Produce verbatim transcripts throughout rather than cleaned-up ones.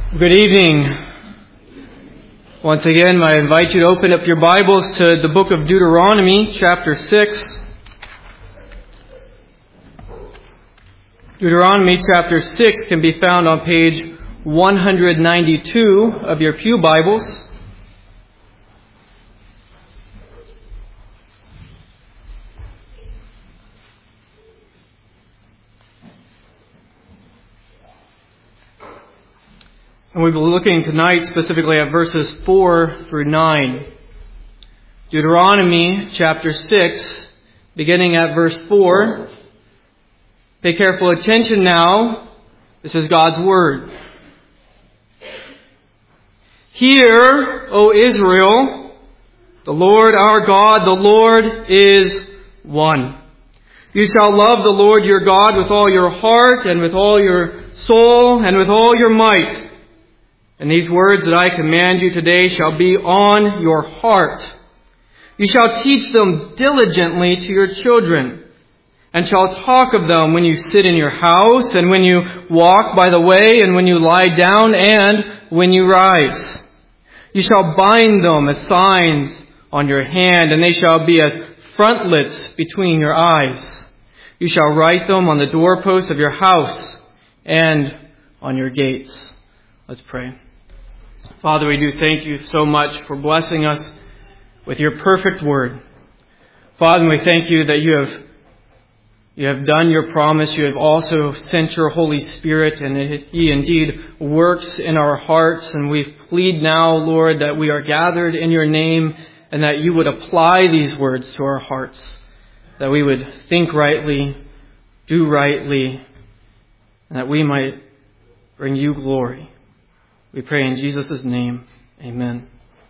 Good evening. Once again, I invite you to open up your Bibles to the book of Deuteronomy, chapter six. Deuteronomy chapter six can be found on page one ninety-two of your pew Bibles. And we'll be looking tonight specifically at verses four through nine. Deuteronomy chapter six, beginning at verse four. Pay careful attention now. This is God's Word. Hear, O Israel, the Lord our God, the Lord is one. You shall love the Lord your God with all your heart and with all your soul and with all your might. And these words that I command you today shall be on your heart. You shall teach them diligently to your children, and shall talk of them when you sit in your house, and when you walk by the way, and when you lie down, and when you rise. You shall bind them as signs on your hand, and they shall be as frontlets between your eyes. You shall write them on the doorposts of your house and on your gates. Let's pray. Father, we do thank you so much for blessing us with your perfect word. Father, we thank you that you have you have done your promise. You have also sent your Holy Spirit, and He indeed works in our hearts. And we plead now, Lord, that we are gathered in your name, and that you would apply these words to our hearts, that we would think rightly, do rightly, and that we might bring you glory. We pray in Jesus' name. Amen.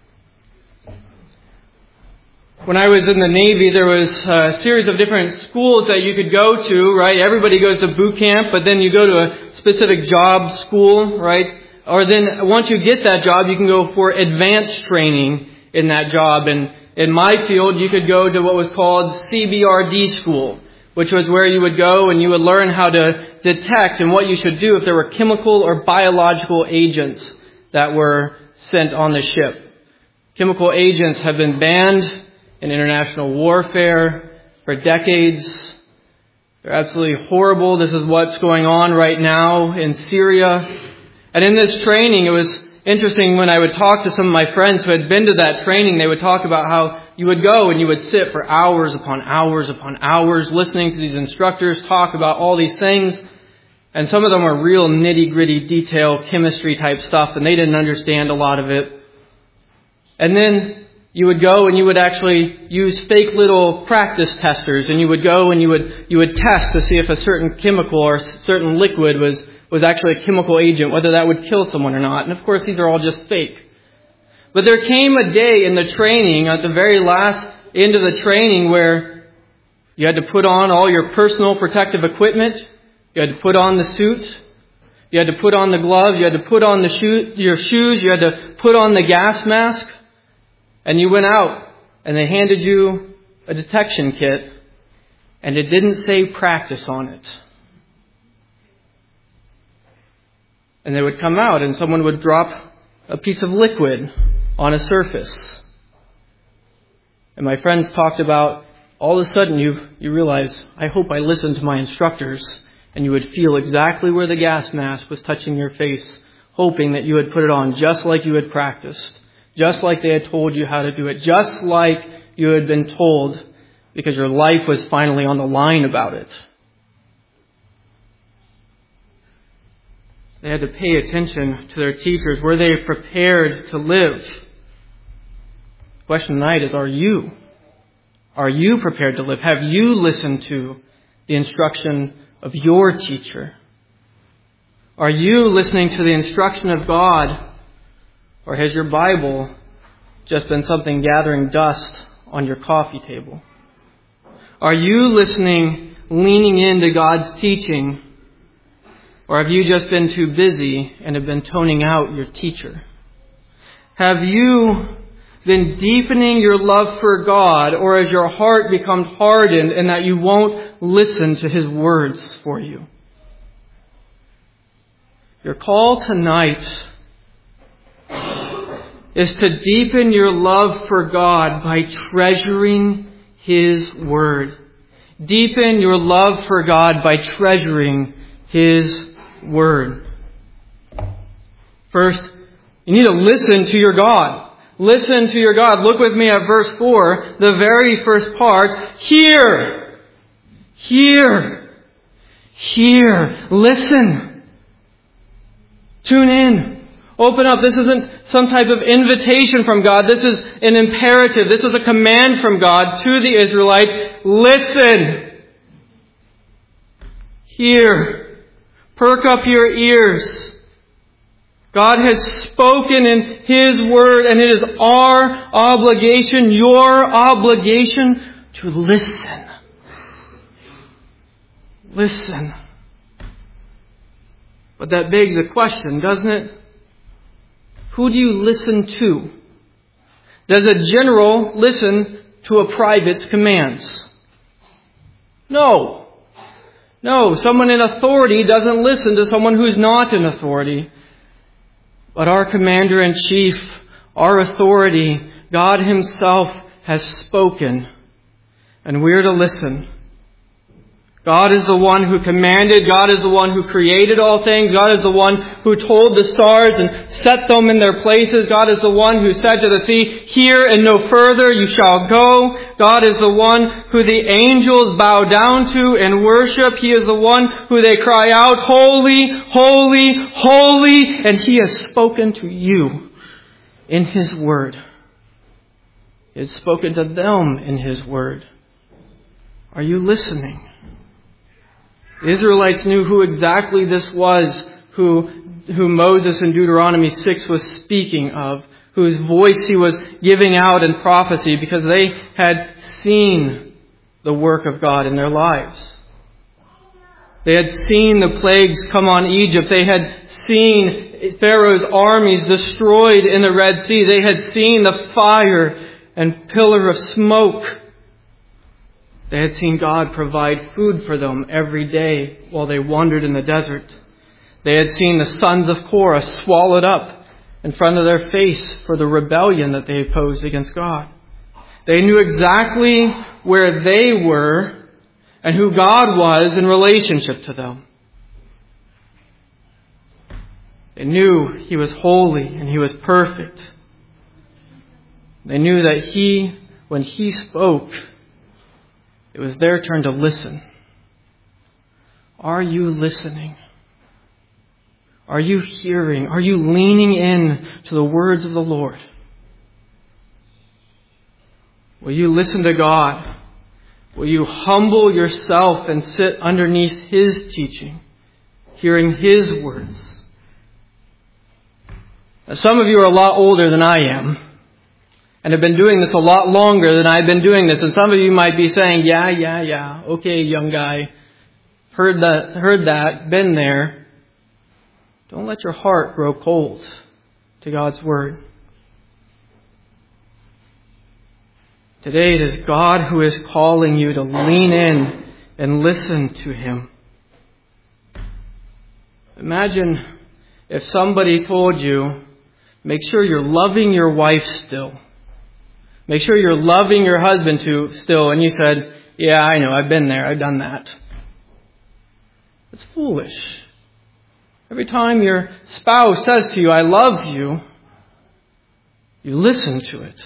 When I was in the Navy, there was a series of different schools that you could go to, right? Everybody goes to boot camp, but then you go to a specific job school, right? Or then once you get that job, you can go for advanced training in that job. And in my field, you could go to what was called C B R D school, which was where you would go and you would learn how to detect and what you should do if there were chemical or biological agents that were sent on the ship. Chemical agents have been banned in international warfare for decades. They're absolutely horrible. This is what's going on right now in Syria. And in this training, it was interesting when I would talk to some of my friends who had been to that training, they would talk about how you would go and you would sit for hours upon hours upon hours listening to these instructors talk about all these things. And some of them were real nitty-gritty detail chemistry type stuff, and they didn't understand a lot of it. And then you would go and you would actually use fake little practice testers, and you would go and you would you would test to see if a certain chemical or certain liquid was, was actually a chemical agent, whether that would kill someone or not. And of course, these are all just fake. But there came a day in the training, at the very last end of the training, where you had to put on all your personal protective equipment. You had to put on the suit. You had to put on the gloves. You had to put on the shoe, your shoes. You had to put on the gas mask. And you went out and they handed you a detection kit, and it didn't say practice on it. And they would come out and someone would drop a piece of liquid on a surface. And my friends talked about all of a sudden you you realize, I hope I listened to my instructors. And you would feel exactly where the gas mask was touching your face, hoping that you had put it on just like you had practiced, just like they had told you how to do it, just like you had been told, because your life was finally on the line about it. They had to pay attention to their teachers. Were they prepared to live? The question tonight is, are you? Are you prepared to live? Have you listened to the instruction of your teacher? Are you listening to the instruction of God? Or has your Bible just been something gathering dust on your coffee table? Are you listening, leaning into God's teaching? Or have you just been too busy and have been toning out your teacher? Have you been deepening your love for God, or has your heart become hardened and that you won't listen to His words for you? Your call tonight is to deepen your love for God by treasuring His Word. Deepen your love for God by treasuring His Word. First, you need to listen to your God. Listen to your God. Look with me at verse four, the very first part. Hear! Hear! Hear! Listen! Tune in. Open up. This isn't some type of invitation from God. This is an imperative. This is a command from God to the Israelites. Listen. Hear. Perk up your ears. God has spoken in His Word, and it is our obligation, your obligation, to listen. Listen. But that begs a question, doesn't it? Who do you listen to? Does a general listen to a private's commands? No. No, someone in authority doesn't listen to someone who's not in authority. But our commander-in-chief, our authority, God Himself has spoken, and we're to listen. God is the one who commanded. God is the one who created all things. God is the one who told the stars and set them in their places. God is the one who said to the sea, "Here and no further you shall go." God is the one who the angels bow down to and worship. He is the one who they cry out, "Holy, holy, holy." And He has spoken to you in His Word. He has spoken to them in His Word. Are you listening? The Israelites knew who exactly this was who, who Moses in Deuteronomy six was speaking of, whose voice he was giving out in prophecy, because they had seen the work of God in their lives. They had seen the plagues come on Egypt. They had seen Pharaoh's armies destroyed in the Red Sea. They had seen the fire and pillar of smoke. They had seen God provide food for them every day while they wandered in the desert. They had seen the sons of Korah swallowed up in front of their face for the rebellion that they opposed against God. They knew exactly where they were and who God was in relationship to them. They knew He was holy and He was perfect. They knew that He, when He spoke, it was their turn to listen. Are you listening? Are you hearing? Are you leaning in to the words of the Lord? Will you listen to God? Will you humble yourself and sit underneath His teaching, hearing His words? Now, some of you are a lot older than I am, and have been doing this a lot longer than I've been doing this. And some of you might be saying, yeah, yeah, yeah. Okay, young guy. Heard that, heard that, been there. Don't let your heart grow cold to God's Word. Today it is God who is calling you to lean in and listen to Him. Imagine if somebody told you, make sure you're loving your wife still. Make sure you're loving your husband too still. And you said, yeah, I know, I've been there, I've done that. It's foolish. Every time your spouse says to you, I love you, you listen to it.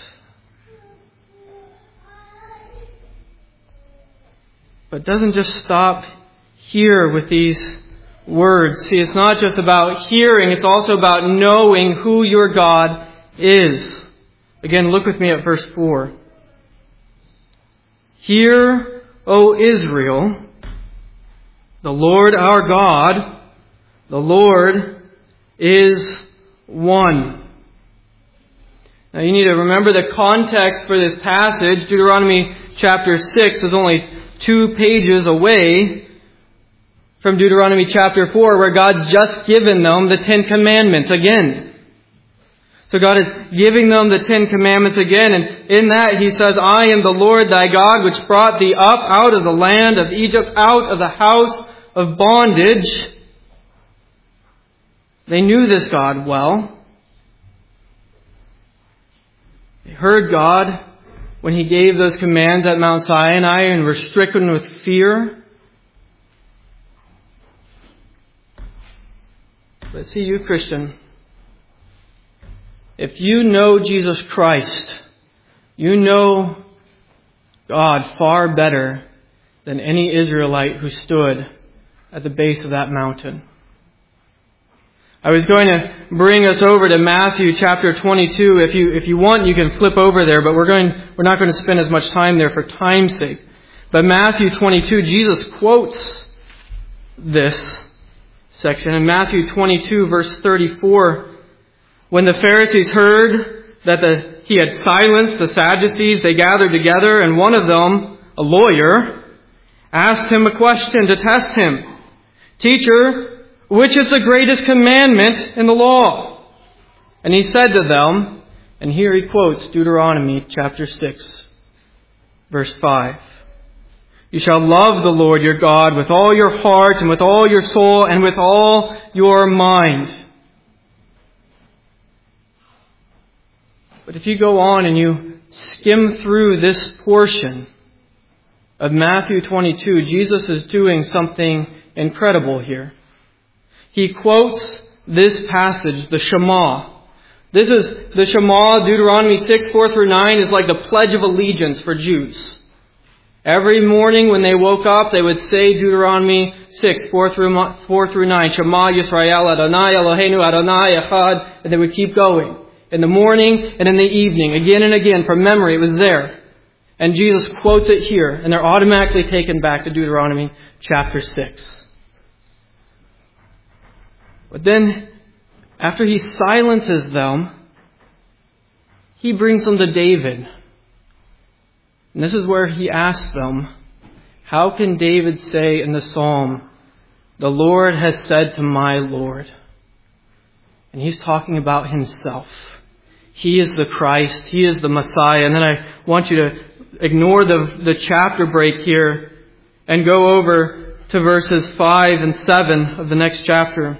But it doesn't just stop here with these words. See, it's not just about hearing, it's also about knowing who your God is. Again, look with me at verse four. Hear, O Israel, the Lord our God, the Lord is one. Now you need to remember the context for this passage. Deuteronomy chapter six is only two pages away from Deuteronomy chapter four, where God's just given them the Ten Commandments again. So God is giving them the Ten Commandments again, and in that He says, I am the Lord thy God, which brought thee up out of the land of Egypt, out of the house of bondage. They knew this God well. heard God when He gave those commands at Mount Sinai and were stricken with fear. But see, you Christian, if you know Jesus Christ, you know God far better than any Israelite who stood at the base of that mountain. I was going to bring us over to Matthew chapter twenty-two. If you if you want, you can flip over there, but we're going we're not going to spend as much time there for time's sake. But Matthew twenty-two, Jesus quotes this section in Matthew twenty-two, verse thirty-four. When the Pharisees heard that the, he had silenced the Sadducees, they gathered together, and one of them, a lawyer, asked him a question to test him. Teacher, which is the greatest commandment in the law? And he said to them, and here he quotes Deuteronomy chapter six, verse five. You shall love the Lord your God with all your heart and with all your soul and with all your mind. But if you go on and you skim through this portion of Matthew twenty-two, Jesus is doing something incredible here. He quotes this passage, the Shema. This is the Shema, Deuteronomy six, four through nine, is like the Pledge of Allegiance for Jews. Every morning when they woke up, they would say Deuteronomy six, four through nine, Shema Yisrael Adonai Eloheinu Adonai Echad, and they would keep going. In the morning and in the evening, again and again, from memory, it was there. And Jesus quotes it here, and they're automatically taken back to Deuteronomy chapter six. But then, after he silences them, he brings them to David. And this is where he asks them, how can David say in the psalm, the Lord has said to my Lord? And he's talking about himself. He is the Christ. He is the Messiah. And then I want you to ignore the, the chapter break here and go over to verses five and seven of the next chapter.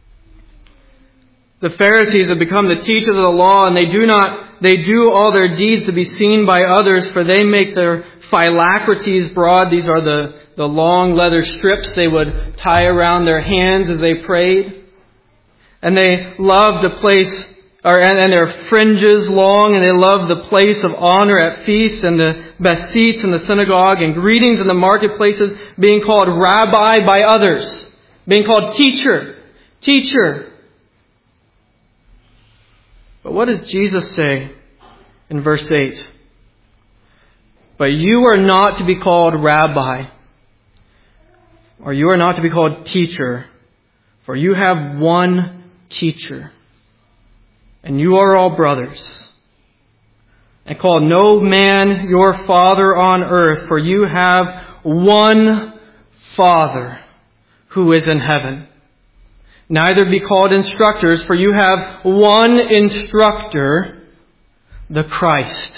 The Pharisees have become the teachers of the law, and they do not, they do all their deeds to be seen by others, for they make their phylacteries broad. These are the, the long leather strips they would tie around their hands as they prayed. And they love the place, or and, and their fringes long, and they love the place of honor at feasts and the best seats in the synagogue and greetings in the marketplaces, being called rabbi by others, being called teacher, teacher. But what does Jesus say in verse eight? But you are not to be called rabbi, or you are not to be called teacher, for you have one teacher, and you are all brothers. And call no man your father on earth, for you have one Father who is in heaven. Neither be called instructors, for you have one instructor, the Christ.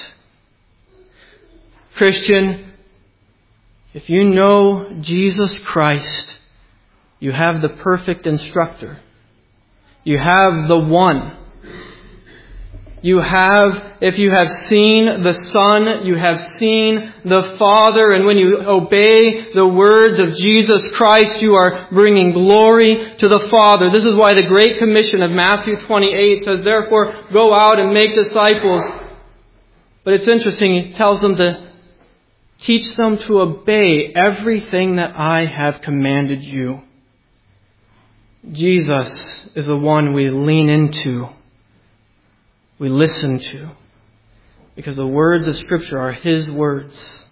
Christian, if you know Jesus Christ, you have the perfect instructor. You have the one. You have, if you have seen the Son, you have seen the Father. And when you obey the words of Jesus Christ, you are bringing glory to the Father. This is why the Great Commission of Matthew twenty-eight says, therefore, go out and make disciples. But it's interesting, he tells them to teach them to obey everything that I have commanded you. Jesus is the one we lean into. We listen to, because the words of Scripture are His words.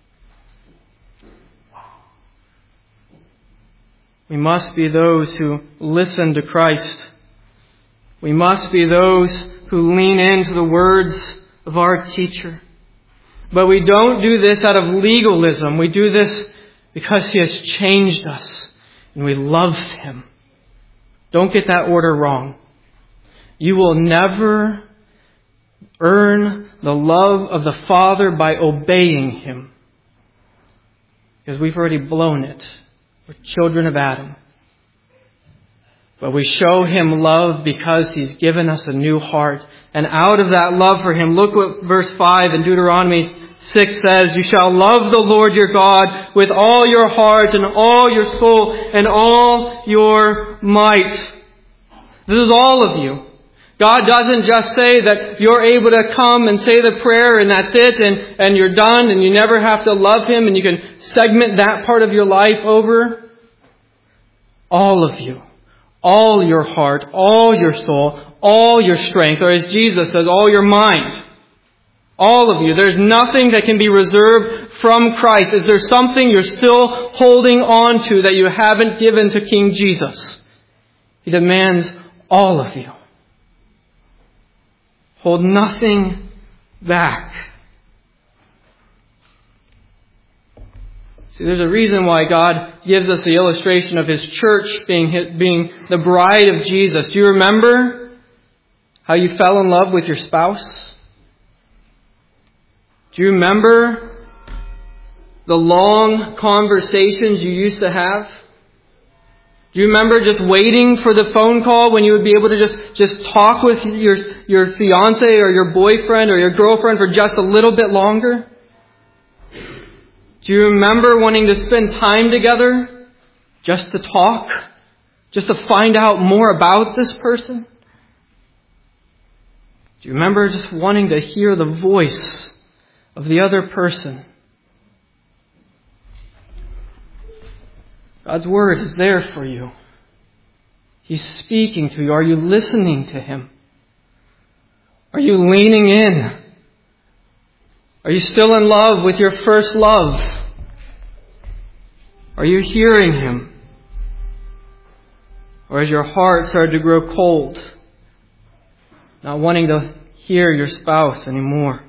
We must be those who listen to Christ. We must be those who lean into the words of our teacher. But we don't do this out of legalism. We do this because He has changed us and we love Him. Don't get that order wrong. You will never earn the love of the Father by obeying Him, because we've already blown it. We're children of Adam. But we show Him love because He's given us a new heart. And out of that love for Him, look what verse five in Deuteronomy six says, you shall love the Lord your God with all your heart and all your soul and all your might. This is all of you. God doesn't just say that you're able to come and say the prayer and that's it and, and you're done and you never have to love Him and you can segment that part of your life over. All of you. All your heart, all your soul, all your strength, or as Jesus says, all your mind. All of you. There's nothing that can be reserved from Christ. Is there something you're still holding on to that you haven't given to King Jesus? He demands all of you. Hold nothing back. See, there's a reason why God gives us the illustration of His church being, being the bride of Jesus. Do you remember how you fell in love with your spouse? Do you remember the long conversations you used to have? Do you remember just waiting for the phone call when you would be able to just, just talk with your, your fiance or your boyfriend or your girlfriend for just a little bit longer? Do you remember wanting to spend time together just to talk? Just to find out more about this person? Do you remember just wanting to hear the voice of the other person? God's Word is there for you. He's speaking to you. Are you listening to Him? Are you leaning in? Are you still in love with your first love? Are you hearing Him? Or has your heart started to grow cold, not wanting to hear your spouse anymore?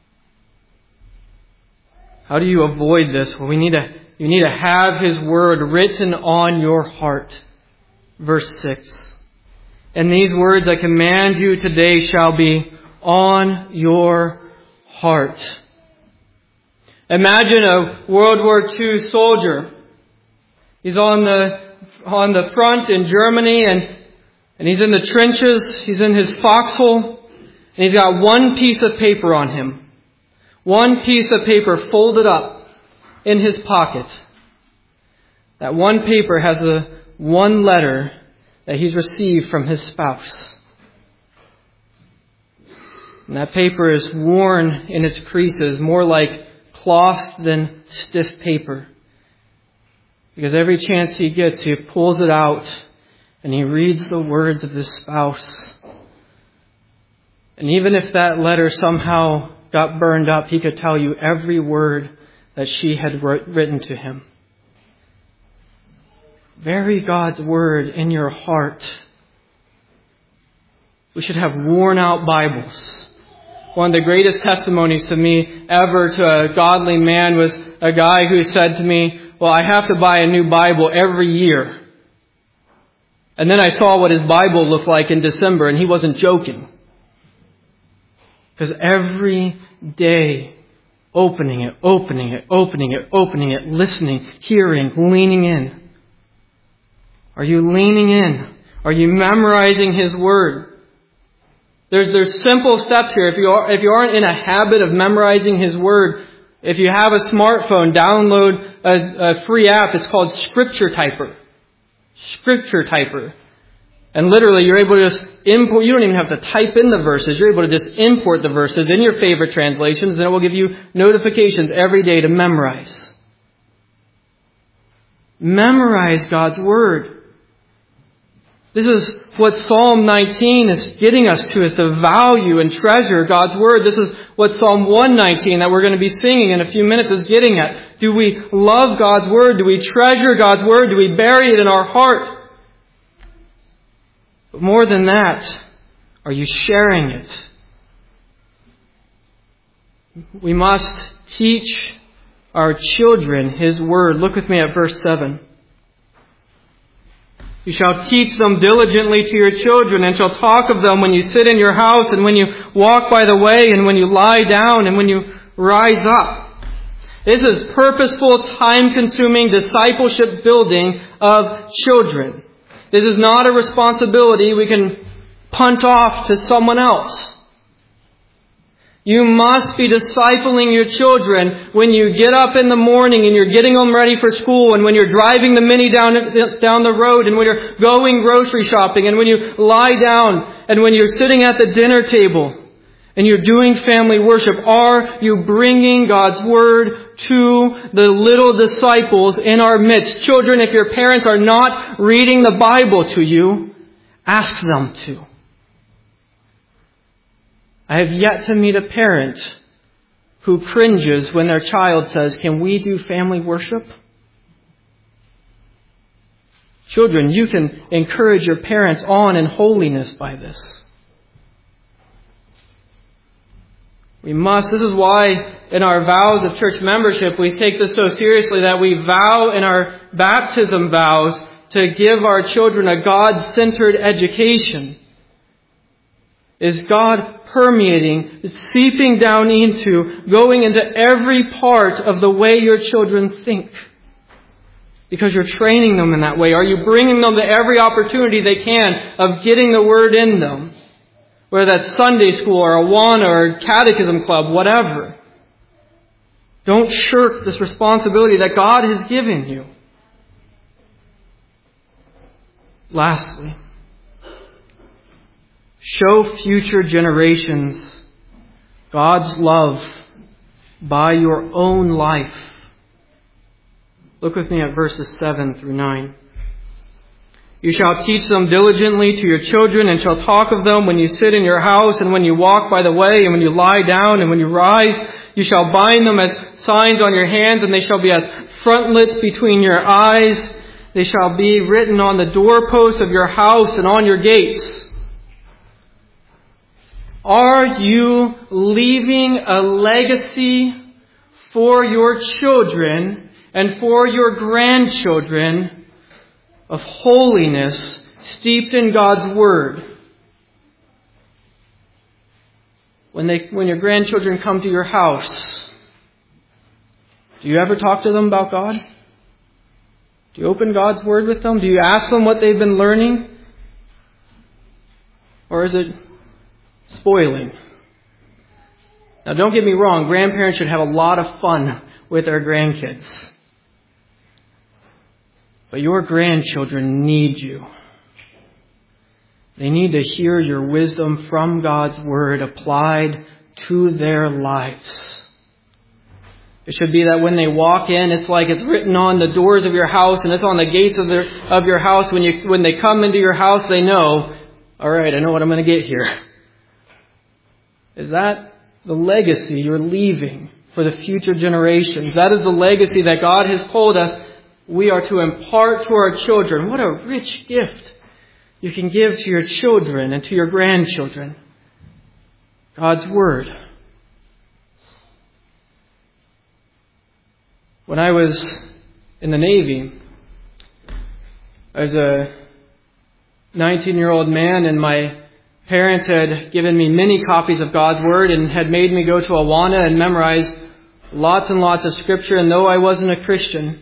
How do you avoid this? Well, we need to, you need to have His Word written on your heart. Verse six. And these words I command you today shall be on your heart. Imagine a World War Two soldier. He's on the on the front in Germany and, and he's in the trenches. He's in his foxhole. And he's got one piece of paper on him. One piece of paper folded up in his pocket. That one paper has a one letter that he's received from his spouse. And that paper is worn in its creases, more like cloth than stiff paper. Because every chance he gets, he pulls it out and he reads the words of his spouse. And even if that letter somehow got burned up, he could tell you every word that she had written to him. Bury God's Word in your heart. We should have worn out Bibles. One of the greatest testimonies to me ever to a godly man was a guy who said to me, well, I have to buy a new Bible every year. And then I saw what his Bible looked like in December, and he wasn't joking. Because every day, opening it, opening it, opening it, opening it, listening, hearing, leaning in. Are you leaning in? Are you memorizing His Word? There's there's simple steps here. If you are, if you aren't in a habit of memorizing His Word, if you have a smartphone, download a, a free app. It's called Scripture Typer. Scripture Typer. And literally you're able to just import, you don't even have to type in the verses. You're able to just import the verses in your favorite translations, and it will give you notifications every day to memorize. Memorize God's Word. This is what Psalm nineteen is getting us to, is to value and treasure God's Word. This is what Psalm one nineteen that we're going to be singing in a few minutes is getting at. Do we love God's Word? Do we treasure God's Word? Do we bury it in our heart? But more than that, are you sharing it? We must teach our children His Word. Look with me at verse seven. You shall teach them diligently to your children, and shall talk of them when you sit in your house, and when you walk by the way, and when you lie down, and when you rise up. This is purposeful, time-consuming discipleship building of children. This is not a responsibility we can punt off to someone else. You must be discipling your children when you get up in the morning and you're getting them ready for school, and when you're driving the Mini down, down the road, and when you're going grocery shopping, and when you lie down, and when you're sitting at the dinner table and you're doing family worship. Are you bringing God's Word to the little disciples in our midst? Children, if your parents are not reading the Bible to you, ask them to. I have yet to meet a parent who cringes when their child says, "Can we do family worship?" Children, you can encourage your parents on in holiness by this. We must. This is why in our vows of church membership we take this so seriously that we vow in our baptism vows to give our children a God-centered education. Is God permeating, seeping down into, going into every part of the way your children think? Because you're training them in that way. Are you bringing them to every opportunity they can of getting the Word in them? Whether that's Sunday school or Awana or Catechism Club, whatever. Don't shirk this responsibility that God has given you. Lastly, show future generations God's love by your own life. Look with me at verses seven through nine. You shall teach them diligently to your children, and shall talk of them when you sit in your house, and when you walk by the way, and when you lie down, and when you rise. You shall bind them as signs on your hands, and they shall be as frontlets between your eyes. They shall be written on the doorposts of your house and on your gates. Are you leaving a legacy for your children and for your grandchildren of holiness steeped in God's Word? When they, when your grandchildren come to your house, do you ever talk to them about God? Do you open God's Word with them? Do you ask them what they've been learning? Or is it spoiling? Now, don't get me wrong. Grandparents should have a lot of fun with their grandkids. But your grandchildren need you. They need to hear your wisdom from God's Word applied to their lives. It should be that when they walk in, it's like it's written on the doors of your house and it's on the gates of, their, of your house. When you when they come into your house, they know, all right, I know what I'm going to get here. Is that the legacy you're leaving for the future generations? That is the legacy that God has told us we are to impart to our children. What a rich gift you can give to your children and to your grandchildren. God's Word. When I was in the Navy, I was a nineteen-year-old man, and my parents had given me many copies of God's Word and had made me go to Awana and memorize lots and lots of Scripture. And though I wasn't a Christian,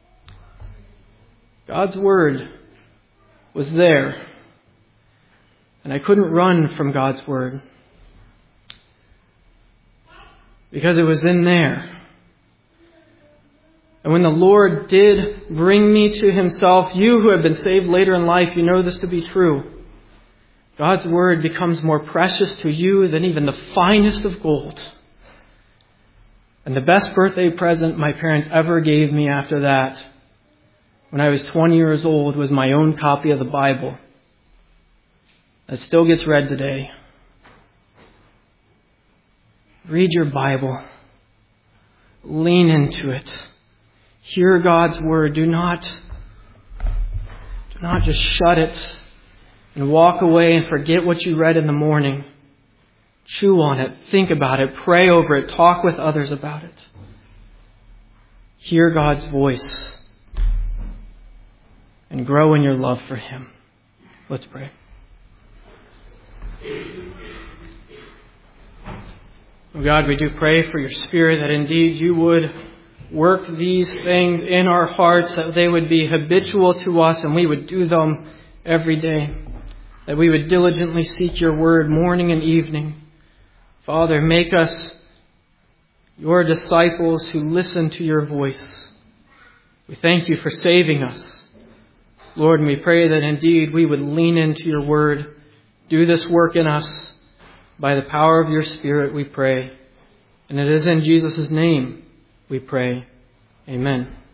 God's Word was there. And I couldn't run from God's Word, because it was in there. And when the Lord did bring me to Himself, you who have been saved later in life, you know this to be true. God's Word becomes more precious to you than even the finest of gold. And the best birthday present my parents ever gave me after that, when I was twenty years old, was my own copy of the Bible that still gets read today. Read your Bible. Lean into it. Hear God's Word. Do not, do not just shut it and walk away and forget what you read in the morning. Chew on it. Think about it. Pray over it. Talk with others about it. Hear God's voice and grow in your love for Him. Let's pray. Oh God, we do pray for your Spirit that indeed you would work these things in our hearts, that they would be habitual to us and we would do them every day, that we would diligently seek your word morning and evening. Father, make us your disciples who listen to your voice. We thank you for saving us. Lord, and we pray that indeed we would lean into your word. Do this work in us by the power of your Spirit, we pray. And it is in Jesus' name we pray. Amen.